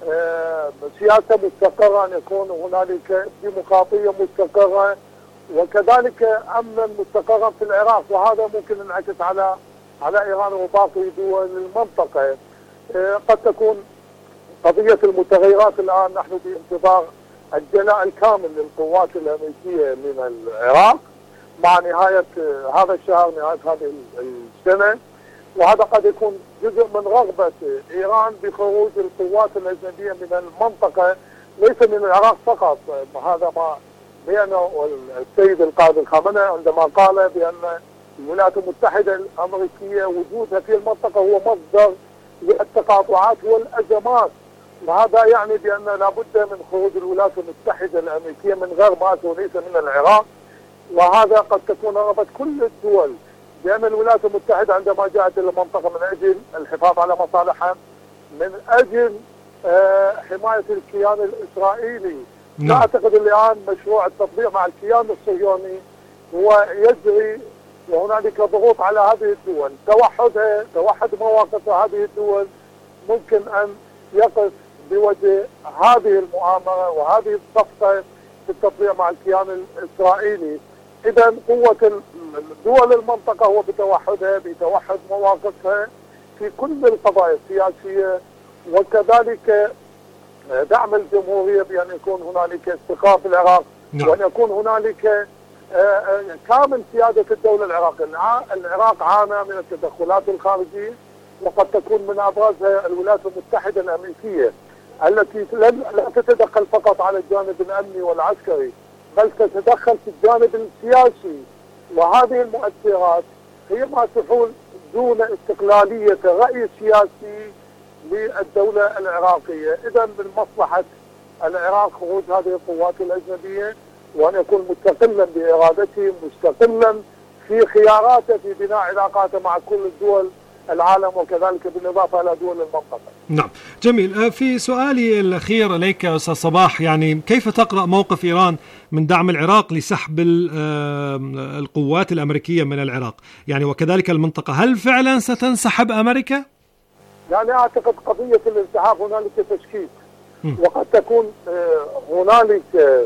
سياسة مستقرة، أن يكون هنالك ديمقراطية مستقرة وكذلك أمنا مستقرا في العراق. وهذا ممكن ينعكس على إيران وباقي دول المنطقة. قد تكون قضية المتغيرات الآن نحن بانتظار الجلاء الكامل للقوات الأمريكية من العراق مع نهاية هذا الشهر، نهاية هذه السنة، وهذا قد يكون جزء من رغبة إيران بخروج القوات الأجنبية من المنطقة ليس من العراق فقط. هذا ما بينه السيد القائد الخامنئي عندما قال بأن الولايات المتحدة الأمريكية وجودها في المنطقة هو مصدر للتقاطعات والأزمات، وهذا يعني بأن لابد من خروج الولايات المتحدة الأمريكية من غير مأساة وليس من العراق. وهذا قد تكون رغبة كل الدول، لأن الولايات المتحدة عندما جاءت إلى المنطقة من أجل الحفاظ على مصالحها، من أجل حماية الكيان الإسرائيلي. لا أعتقد الآن مشروع التطبيع مع الكيان الصهيوني هو يجري، وهنالك ضغوط على هذه الدول. توحد مواقف هذه الدول ممكن أن يقف بوجه هذه المؤامرة وهذه الصفقة في التطبيع مع الكيان الإسرائيلي. إذا قوة دول المنطقة هو بتوحدها، بتوحد مواقفها في كل القضايا السياسية، وكذلك دعم الجمهورية بأن يكون هنالك استقرار في العراق وأن يكون هنالك كامل سيادة الدولة العراقية. العراق عانى من التدخلات الخارجية، وقد تكون من أبرزها الولايات المتحدة الأمريكية التي لا تتدخل فقط على الجانب الأمني والعسكري، بل تتدخل في الجانب السياسي. وهذه المؤثرات هي ما تحول دون استقلالية الرأي السياسي للدولة العراقية. إذا من مصلحة العراق خروج هذه القوات الأجنبية وأن يكون مستقلا بإرادته، مستقلا في خياراته في بناء علاقاته مع كل الدول العالم وكذلك بالإضافة إلى دول المنطقة. نعم، جميل. في سؤالي الأخير إليك أستاذ صباح، يعني كيف تقرأ موقف إيران من دعم العراق لسحب القوات الأمريكية من العراق يعني وكذلك المنطقة؟ هل فعلا ستنسحب أمريكا؟ يعني أعتقد قضية الانسحاب هنالك تشكيك، وقد تكون هنالك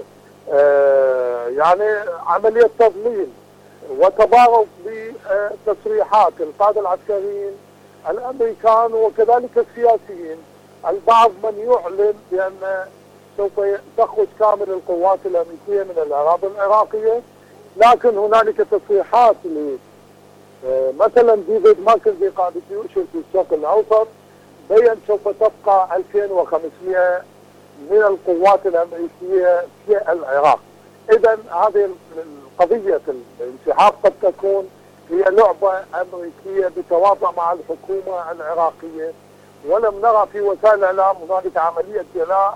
يعني عملية تضليل وتبارك بتصريحات القادة العسكريين الأمريكان وكذلك السياسيين. البعض من يعلن بأن سوف تخرج كامل القوات الأمريكية من الأراضي العراقية، لكن هنالك تصريحات مثلا ديفيد ماكنزي قائد الجيوش في الشرق الأوسط بين سوف تبقى 2500 من القوات الأمريكية في العراق. إذا هذه قضية الانسحاب قد تكون هي لعبة أمريكية بتواطؤ مع الحكومة العراقية، ولم نرى في وسائل الإعلام هنالك عملية جلاء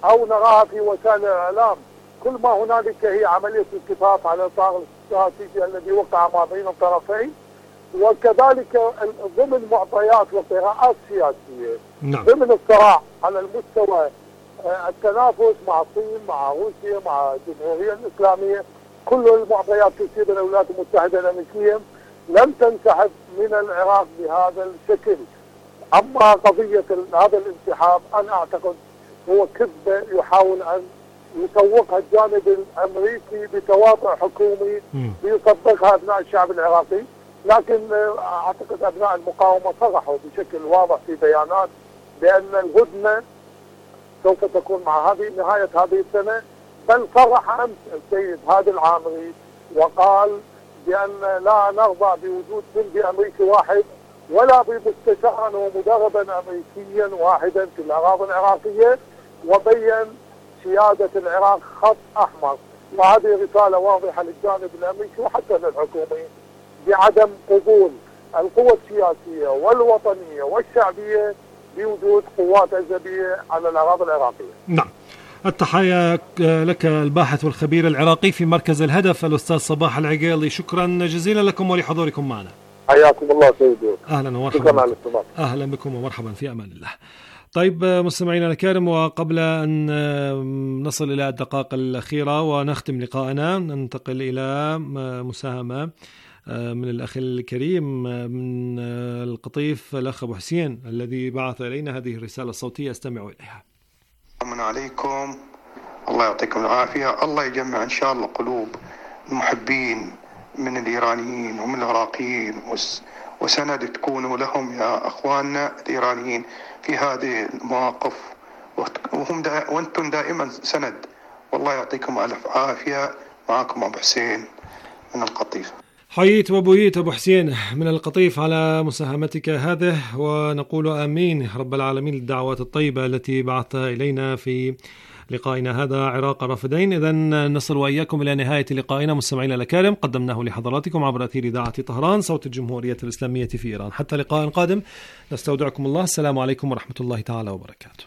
أو نراها في وسائل الإعلام. كل ما هنالك هي عملية الكفاف على الإطار الاستراتيجي الذي وقع ما بين الطرفين، وكذلك ضمن معطيات وقراءات سياسية ضمن الصراع على المستوى التنافس مع الصين، مع روسيا، مع الجمهورية الإسلامية. كل المعطيات تشير إلى الولايات المتحدة الأمريكية لم تنسحب من العراق بهذا الشكل. أما قضية هذا الانسحاب أنا أعتقد هو كذبة يحاول أن يسوقها الجانب الأمريكي بتواطؤ حكومي ليصدقها أبناء الشعب العراقي. لكن أعتقد أبناء المقاومة صرحوا بشكل واضح في بيانات بأن الهدنة سوف تكون مع نهاية هذه السنة. بل صرح أمس السيد هادي العامري وقال بأن لا نرضى بوجود جندي أمريكي واحد ولا بمستشارا ومدربا أمريكيا واحدا في الأراضي العراقية، وبين سيادة العراق خط أحمر. وهذه رسالة واضحة للجانب الأمريكي وحتى للحكومي بعدم قبول القوى السياسية والوطنية والشعبية بوجود قوات أجنبية على الأراضي العراقية. نعم، التحية لك الباحث والخبير العراقي في مركز الهدف الأستاذ صباح العقيلي، شكرا جزيلا لكم ولحضوركم معنا. حياكم الله سيدي. أهلا ومرحبا. أهلا بكم ومرحبا، في أمان الله. طيب مستمعينا الكرام، وقبل أن نصل إلى الدقائق الأخيرة ونختم لقاءنا، ننتقل إلى مساهمة من الأخ الكريم من القطيف، الأخ أبو حسين الذي بعث إلينا هذه الرسالة الصوتية، استمعوا إليها. السلام عليكم، الله يعطيكم العافية. الله يجمع إن شاء الله قلوب المحبين من الإيرانيين ومن العراقيين، وسند تكونوا لهم يا أخواننا الإيرانيين في هذه المواقف، وأنتم دائما سند. والله يعطيكم ألف عافية. معكم أبو حسين من القطيف. حييت وبويت أبو حسين من القطيف على مساهمتك هذه، ونقول آمين رب العالمين للدعوات الطيبة التي بعثتها إلينا في لقائنا هذا عراق رافدين. إذن نصل وإياكم إلى نهاية لقائنا مستمعينا الكرام، قدمناه لحضراتكم عبر أثير إذاعة طهران صوت الجمهورية الإسلامية في إيران. حتى لقاء قادم نستودعكم الله، السلام عليكم ورحمة الله تعالى وبركاته.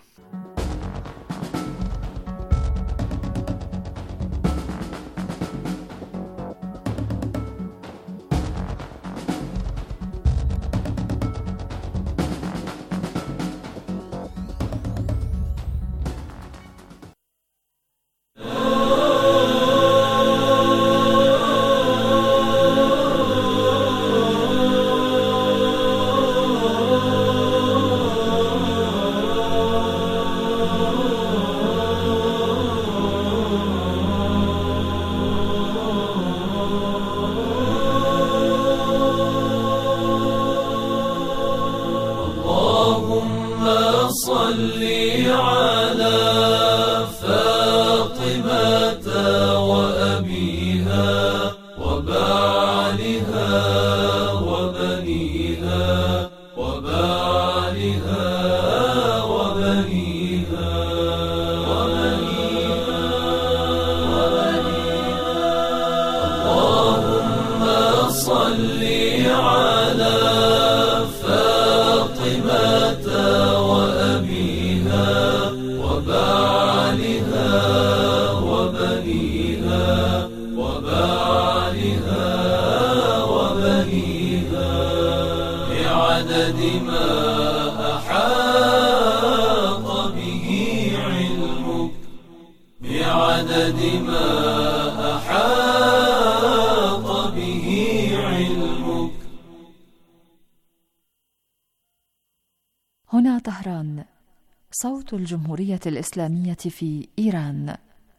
هنا طهران، صوت الجمهورية الإسلامية في إيران.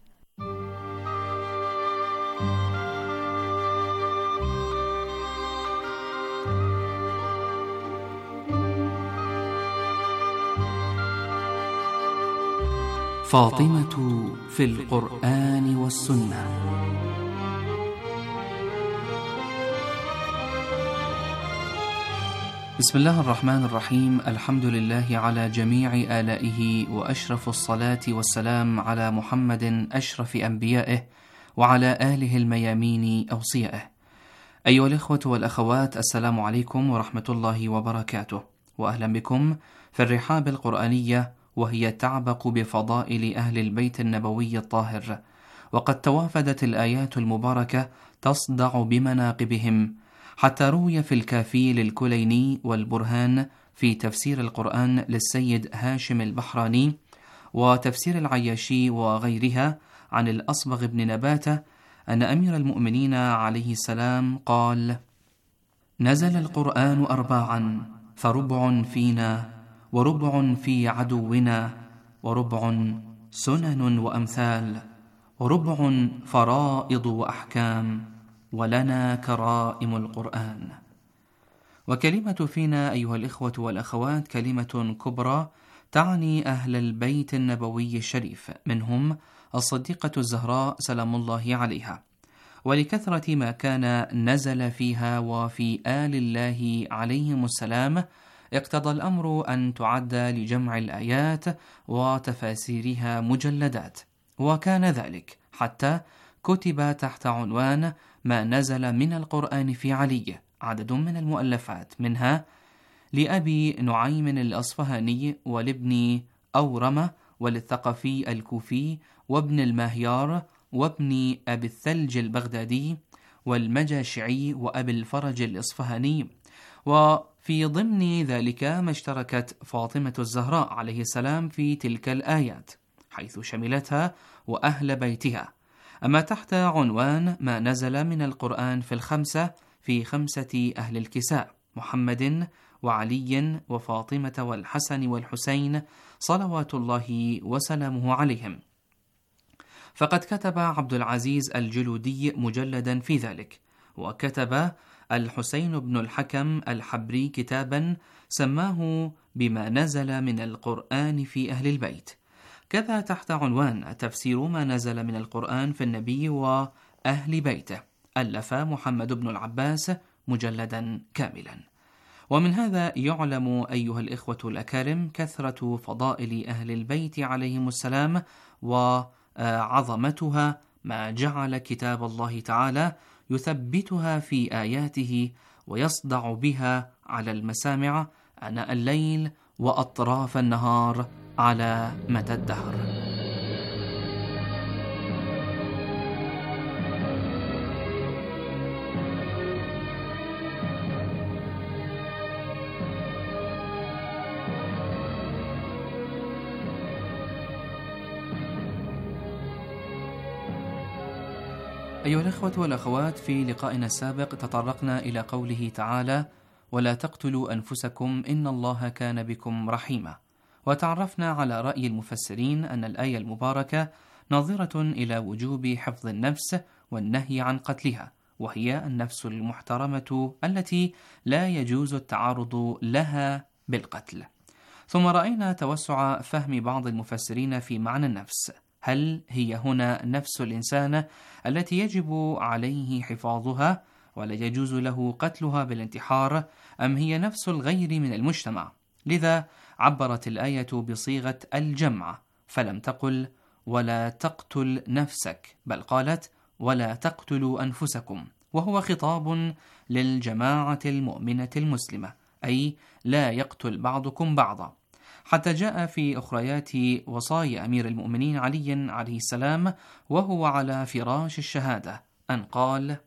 فاطمة في القرآن والسنة. بسم الله الرحمن الرحيم. الحمد لله على جميع آلائه، وأشرف الصلاة والسلام على محمد أشرف أنبيائه وعلى آله الميامين أوصيائه. أيها الإخوة والأخوات، السلام عليكم ورحمة الله وبركاته، وأهلا بكم في الرحاب القرآنية وهي تعبق بفضائل أهل البيت النبوي الطاهر، وقد توافدت الآيات المباركة تصدع بمناقبهم، حتى روي في الكافي للكليني والبرهان في تفسير القرآن للسيد هاشم البحراني وتفسير العياشي وغيرها عن الأصبغ بن نباتة أن أمير المؤمنين عليه السلام قال: نزل القرآن 4 فربع فينا وربع في عدونا وربع سنن وأمثال وربع فرائض وأحكام ولنا كرائم القرآن. وكلمة فينا أيها الإخوة والأخوات كلمة كبرى تعني أهل البيت النبوي الشريف، منهم الصديقة الزهراء سلام الله عليها، ولكثرة ما كان نزل فيها وفي آل الله عليهم السلام اقتضى الأمر أن تعد لجمع الآيات وتفاسيرها مجلدات، وكان ذلك حتى كتب تحت عنوان ما نزل من القرآن في علي عدد من المؤلفات، منها لأبي نعيم الأصفهاني ولابن أورمة وللثقفي الكوفي وابن الماهيار وابن أبي الثلج البغدادي والمجاشعي وأبي الفرج الإصفهاني. وفي ضمن ذلك ما اشتركت فاطمة الزهراء عليه السلام في تلك الآيات، حيث شملتها وأهل بيتها. أما تحت عنوان ما نزل من القرآن في الخمسة، في 5 أهل الكساء: محمد وعلي وفاطمة والحسن والحسين صلوات الله وسلامه عليهم، فقد كتب عبد العزيز الجلودي مجلدا في ذلك، وكتب الحسين بن الحكم الحبري كتابا سماه بما نزل من القرآن في أهل البيت. كذا تحت عنوان تفسير ما نزل من القرآن في النبي وأهل بيته ألف محمد بن العباس مجلدا كاملا. ومن هذا يعلم أيها الإخوة الأكارم كثرة فضائل أهل البيت عليهم السلام وعظمتها، ما جعل كتاب الله تعالى يثبتها في آياته ويصدع بها على المسامع آناء الليل وأطراف النهار على مدى الدهر. أيها الأخوة والأخوات، في لقائنا السابق تطرقنا إلى قوله تعالى: ولا تقتلوا أنفسكم إن الله كان بكم رحيما، وتعرفنا على رأي المفسرين أن الآية المباركة ناظرة إلى وجوب حفظ النفس والنهي عن قتلها، وهي النفس المحترمة التي لا يجوز التعرض لها بالقتل. ثم رأينا توسع فهم بعض المفسرين في معنى النفس، هل هي هنا نفس الإنسان التي يجب عليه حفاظها ولا يجوز له قتلها بالانتحار، أم هي نفس الغير من المجتمع؟ لذا عبرت الآية بصيغة الجمع، فلم تقل ولا تقتل نفسك، بل قالت ولا تقتلوا أنفسكم، وهو خطاب للجماعة المؤمنة المسلمة، أي لا يقتل بعضكم بعضا، حتى جاء في أخريات وصايا أمير المؤمنين علي عليه السلام وهو على فراش الشهادة أن قال: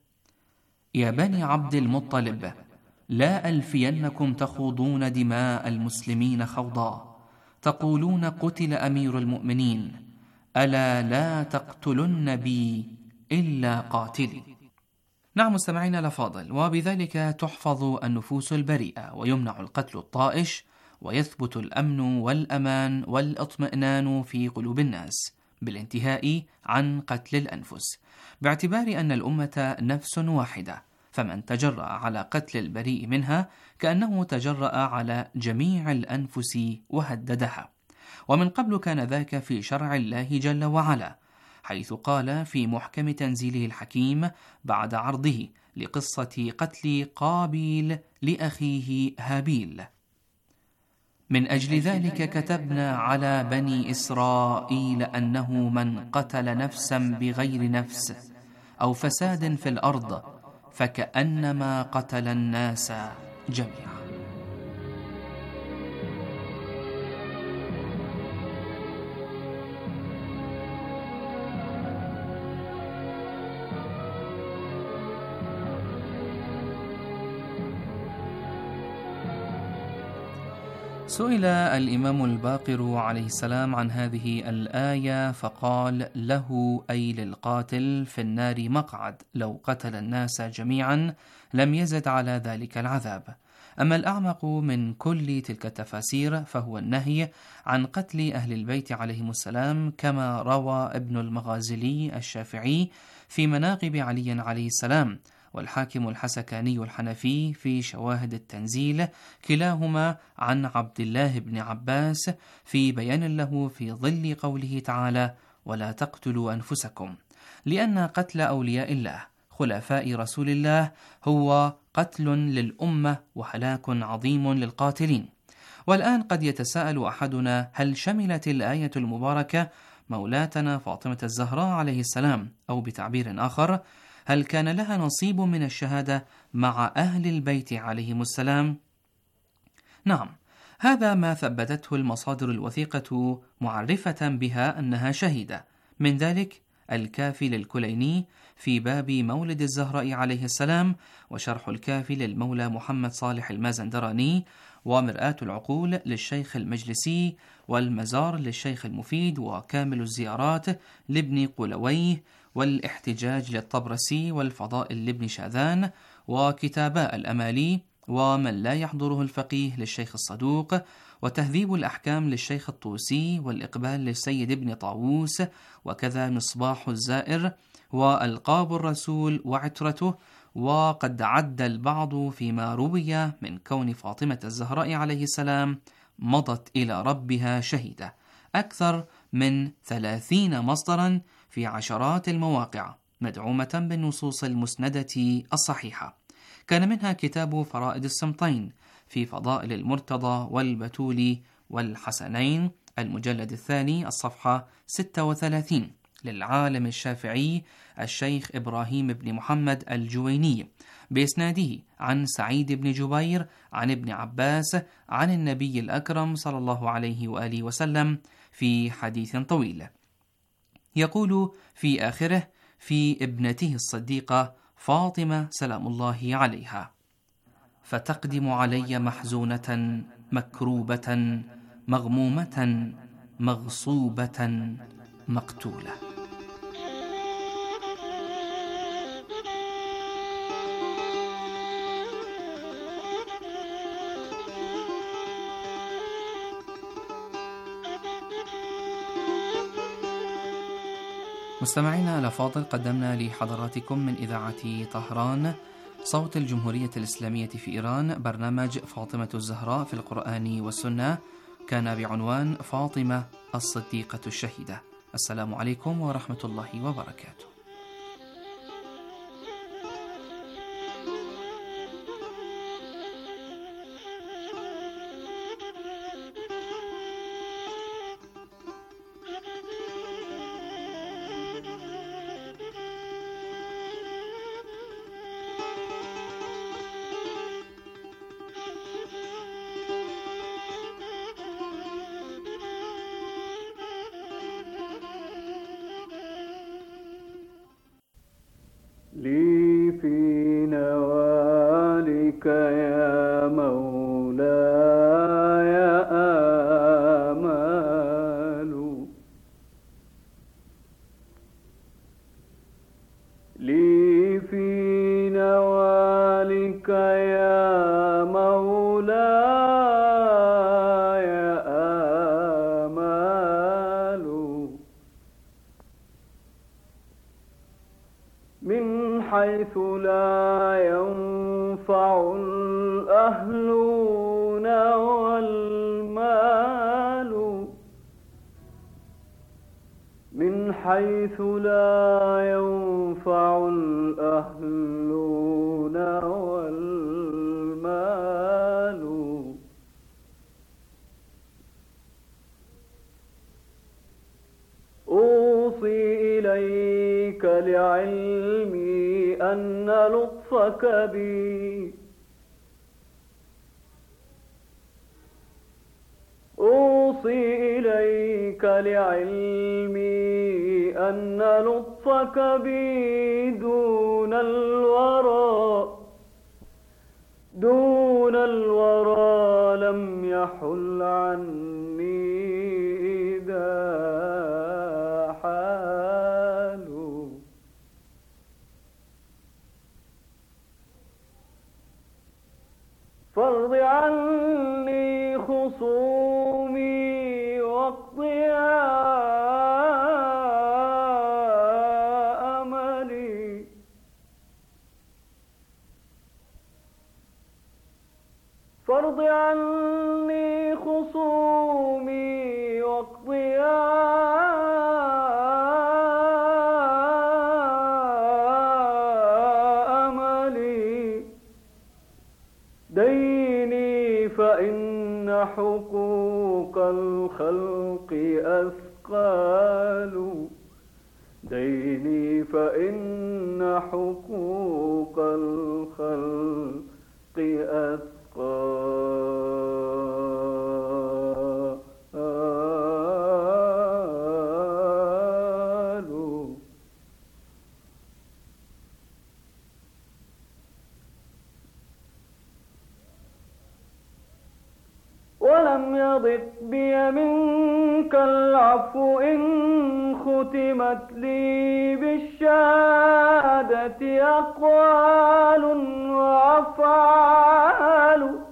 يا بني عبد المطلب، لا ألفينكم تخوضون دماء المسلمين خوضا، تقولون قتل أمير المؤمنين، ألا لا تقتلن بي إلا قاتلي. نعم مستمعين الأفاضل، وبذلك تحفظ النفوس البريئة ويمنع القتل الطائش، ويثبت الأمن والأمان والاطمئنان في قلوب الناس بالانتهاء عن قتل الأنفس، باعتبار أن الأمة نفس واحدة، فمن تجرأ على قتل البريء منها كأنه تجرأ على جميع الأنفس وهددها. ومن قبل كان ذاك في شرع الله جل وعلا، حيث قال في محكم تنزيله الحكيم بعد عرضه لقصة قتل قابيل لأخيه هابيل: من أجل ذلك كتبنا على بني إسرائيل أنه من قتل نفسا بغير نفس أو فساد في الأرض فكأنما قتل الناس جميعا. سئل الإمام الباقر عليه السلام عن هذه الآية فقال: له أي للقاتل في النار مقعد لو قتل الناس جميعا لم يزد على ذلك العذاب. أما الأعمق من كل تلك التفاسير فهو النهي عن قتل أهل البيت عليهم السلام، كما روى ابن المغازلي الشافعي في مناقب علي عليه السلام، والحاكم الحسكاني الحنفي في شواهد التنزيل، كلاهما عن عبد الله بن عباس في بيان له في ظل قوله تعالى: ولا تقتلوا أنفسكم، لأن قتل أولياء الله خلفاء رسول الله هو قتل للأمة وهلاك عظيم للقاتلين. والآن قد يتساءل أحدنا: هل شملت الآية المباركة مولاتنا فاطمة الزهراء عليه السلام، أو بتعبير آخر هل كان لها نصيب من الشهادة مع أهل البيت عليهم السلام؟ نعم، هذا ما ثبتته المصادر الوثيقة معرفة بها أنها شهيدة، من ذلك الكافي للكليني في باب مولد الزهراء عليه السلام، وشرح الكافي للمولى محمد صالح المازندراني، ومرآة العقول للشيخ المجلسي، والمزار للشيخ المفيد، وكامل الزيارات لابن قلويه، والاحتجاج للطبرسي، والفضائل لابن شاذان، وكتاباء الأمالي، ومن لا يحضره الفقيه للشيخ الصدوق، وتهذيب الأحكام للشيخ الطوسي، والإقبال للسيد ابن طاووس، وكذا مصباح الزائر، وألقاب الرسول وعترته. وقد عد البعض فيما روي من كون فاطمة الزهراء عليه السلام مضت إلى ربها شهيدة أكثر من 30 مصدرا في عشرات المواقع مدعومة بالنصوص المسندة الصحيحة. كان منها كتاب فرائد السمطين في فضائل المرتضى والبتولي والحسنين، المجلد الثاني الصفحة 36، للعالم الشافعي الشيخ إبراهيم بن محمد الجويني بإسناده عن سعيد بن جبير عن ابن عباس عن النبي الأكرم صلى الله عليه وآله وسلم في حديث طويل، يقول في آخره في ابنته الصديقة فاطمة سلام الله عليها: فتقدم علي محزونة مكروبة مغمومة مغصوبة مقتولة. مستمعينا الأفاضل، قدمنا لحضراتكم من إذاعة طهران صوت الجمهورية الإسلامية في إيران برنامج فاطمة الزهراء في القرآن والسنة، كان بعنوان فاطمة الصديقة الشهيدة. السلام عليكم ورحمة الله وبركاته. لي في نوالك يا مولاي آمال، لي في نوالك يا مولاي آمال، من حيث لا ينفع الأهلون والمال، من حيث لا ينفع الأهلون والمال. أوصي إليك لعلمي أن لطفك بي، أوصي إليك لعلمي أن لطفك بي دون الورى، دون الورى لم يحل عني إذا حالوا. فارض عني خصومي واقضي أملي. فارض عني خصومي واقضي أملي. ديني فإن حقوق الخلق أثقال. ديني فإن حقوق الخلق أثقال. ولم يضق بي منك العفو إن ختمت لي بالشهادة أقوال وأفعال.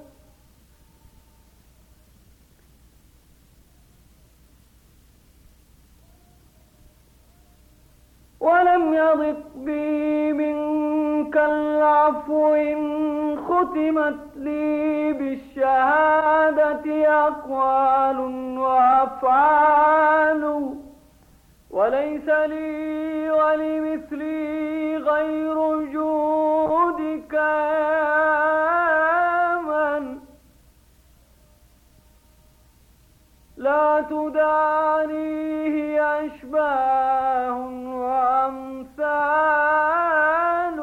ولم يضق بي منك العفو إن ختمت لي بالشهادة أقوال وأفعال. وليس لي ولمثلي غير جودك يا من لا تدانيه أشباه وأمثال.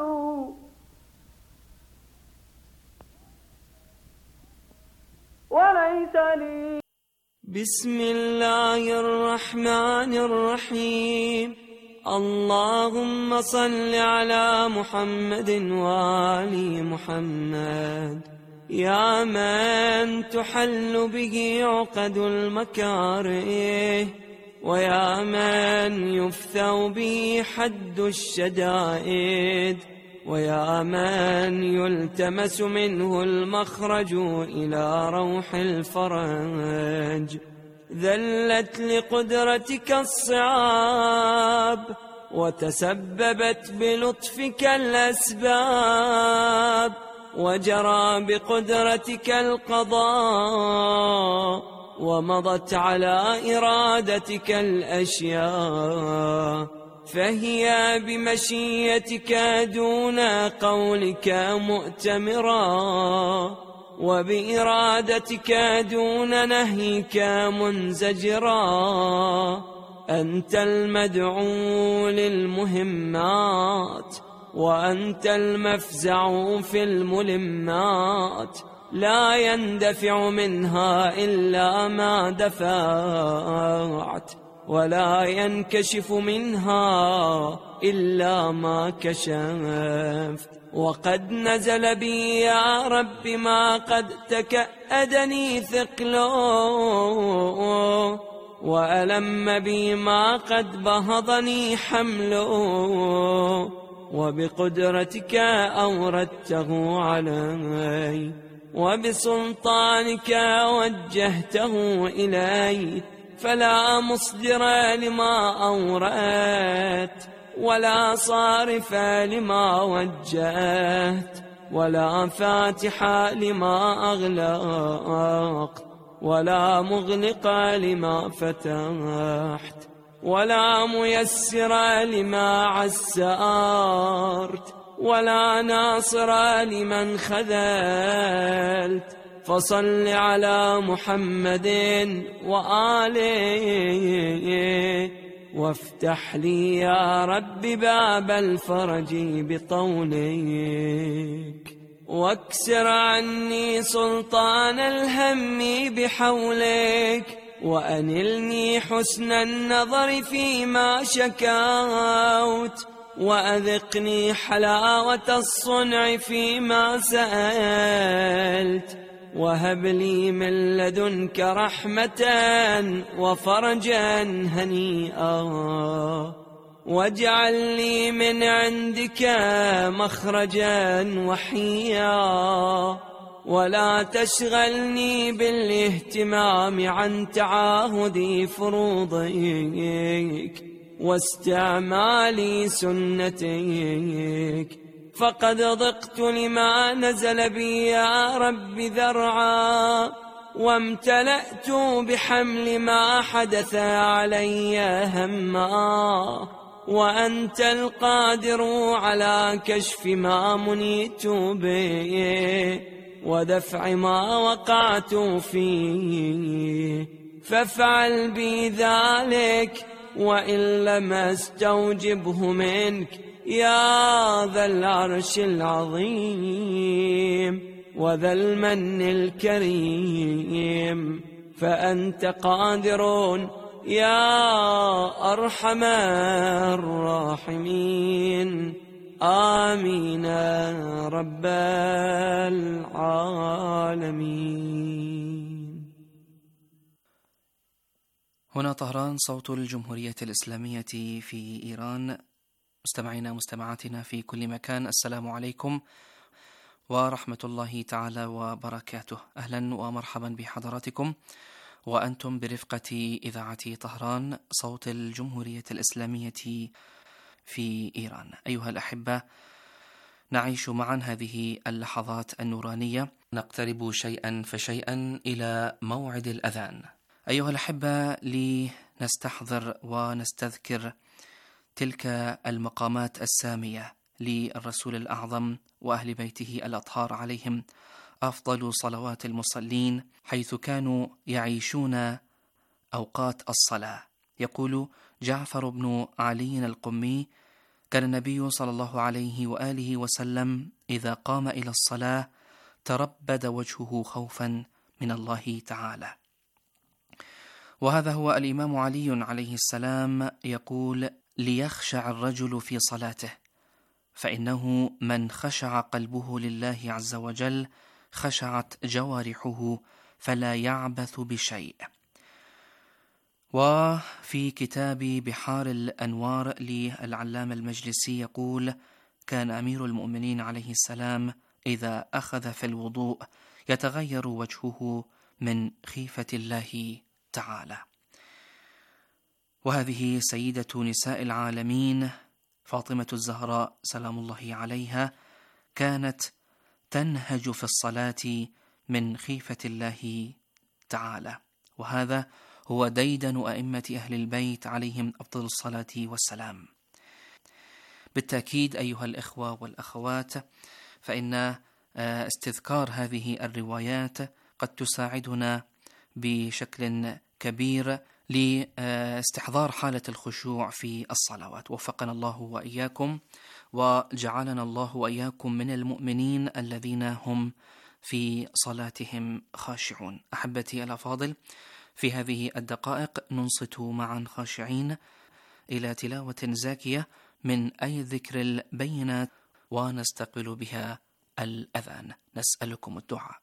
وليس لي. بسم الله الرحمن الرحيم. اللهم صل على محمد وآل محمد. يا من تحل به عقد المكاره، ويا من يفثو به حد الشدائد، ويا من يلتمس منه المخرج إلى روح الفرج. ذلت لقدرتك الصعاب، وتسببت بلطفك الأسباب، وجرى بقدرتك القضاء، ومضت على إرادتك الأشياء. فهي بمشيتك دون قولك مؤتمرا، وبإرادتك دون نهيك منزجرا. أنت المدعو للمهمات، وأنت المفزع في الملمات. لا يندفع منها إلا ما دفعت، ولا ينكشف منها إلا ما كشفت. وقد نزل بي يا رب ما قد تكأدني ثقله، وألم بي ما قد بهضني حمله. وبقدرتك أوردته علي، وبسلطانك وجهته إلي. فلا مصدر لما أوردت، ولا صارف لما وجهت، ولا فاتح لما أغلقت، ولا مغلق لما فتحت، ولا ميسر لما عسرت، ولا ناصر لمن خذلت. فصل على محمد وآله، وافتح لي يا رب باب الفرج بطولك. واكسر عني سلطان الهم بحولك، وأنلني حسن النظر فيما شكوت، وأذقني حلاوة الصنع فيما سألت. وهب لي من لدنك رحمة وفرجا هنيئا واجعل لي من عندك مخرجا وحيا ولا تشغلني بالاهتمام عن تعاهد فروضك واستعمال سنتك فقد ضقت لما نزل بي يا رب ذرعا وامتلأت بحمل ما حدث علي هما وأنت القادر على كشف ما منيت به ودفع ما وقعت فيه فافعل بي ذلك وإن لم استوجبه منك يا ذا العرش العظيم وذا المن الكريم فأنت قادر يا أرحم الراحمين آمين رب العالمين. هنا طهران، صوت الجمهورية الإسلامية في إيران. مستمعينا مستمعاتنا في كل مكان، السلام عليكم ورحمة الله تعالى وبركاته. أهلا ومرحبا بحضراتكم وأنتم برفقة إذاعة طهران، صوت الجمهورية الإسلامية في إيران. أيها الأحبة، نعيش معا هذه اللحظات النورانية، نقترب شيئا فشيئا إلى موعد الأذان. أيها الأحبة، لنستحضر ونستذكر تلك المقامات السامية للرسول الأعظم وأهل بيته الأطهار عليهم أفضل صلوات المصلين، حيث كانوا يعيشون أوقات الصلاة. يقول جعفر بن علي القمي: كان النبي صلى الله عليه وآله وسلم إذا قام إلى الصلاة تربد وجهه خوفا من الله تعالى. وهذا هو الإمام علي عليه السلام يقول: ليخشع الرجل في صلاته، فإنه من خشع قلبه لله عز وجل خشعت جوارحه فلا يعبث بشيء. وفي كتاب بحار الأنوار للعلامة المجلسي يقول: كان أمير المؤمنين عليه السلام إذا أخذ في الوضوء يتغير وجهه من خيفة الله تعالى. وهذه سيدة نساء العالمين فاطمة الزهراء سلام الله عليها كانت تنهج في الصلاة من خيفة الله تعالى، وهذا هو ديدن أئمة أهل البيت عليهم أفضل الصلاة والسلام. بالتأكيد أيها الإخوة والأخوات، فإن استذكار هذه الروايات قد تساعدنا بشكل كبير لاستحضار حالة الخشوع في الصلوات. وفقنا الله وإياكم وجعلنا الله وإياكم من المؤمنين الذين هم في صلاتهم خاشعون. أحبتي الأفاضل، في هذه الدقائق ننصت معا خاشعين إلى تلاوة زاكية من أي ذكر البينات ونستقبل بها الأذان. نسألكم الدعاء.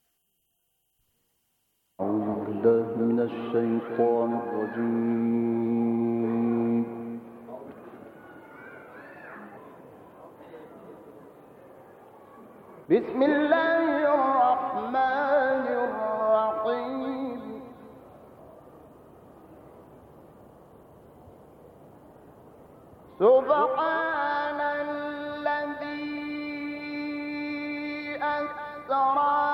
أعوذ بالله من الشيطان الرجيم. بسم الله الرحمن الرحيم. سبحان الذي أسرى